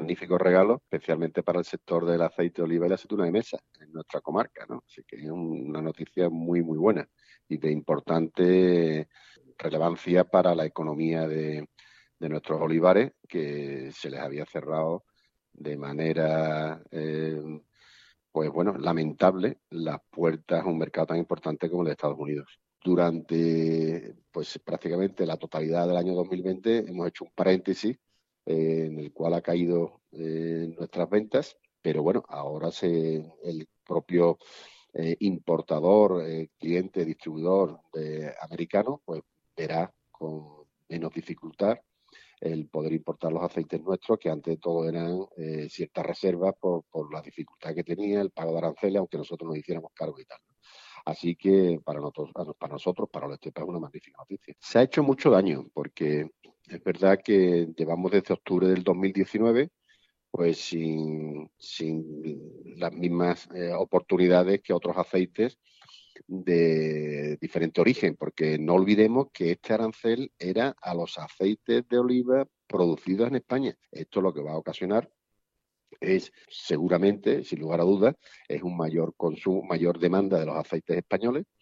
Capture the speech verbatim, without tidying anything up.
magnífico regalo, especialmente para el sector del aceite de oliva y la aceituna de mesa en nuestra comarca, ¿no? Así que es una noticia muy, muy buena y de importante relevancia para la economía de, de nuestros olivares, que se les había cerrado de manera, eh, pues bueno, lamentable las puertas a un mercado tan importante como el de Estados Unidos. Durante, pues prácticamente la totalidad del año dos mil veinte hemos hecho un paréntesis eh, en el cual ha caído eh, nuestras ventas, pero bueno, ahora se, el propio eh, importador, eh, cliente, distribuidor de, americano, pues verá con menos dificultad el poder importar los aceites nuestros, que antes de todo eran eh, ciertas reservas por, por la dificultad que tenía el pago de aranceles, aunque nosotros nos hiciéramos cargo y tal. Así que para nosotros, para nosotros, para los Estepa, es una magnífica noticia. Se ha hecho mucho daño, porque es verdad que llevamos desde octubre del dos mil diecinueve pues sin, sin las mismas eh, oportunidades que otros aceites de diferente origen, porque no olvidemos que este arancel era a los aceites de oliva producidos en España. Esto lo que va a ocasionar es seguramente, sin lugar a dudas, es un mayor consumo, mayor demanda de los aceites españoles,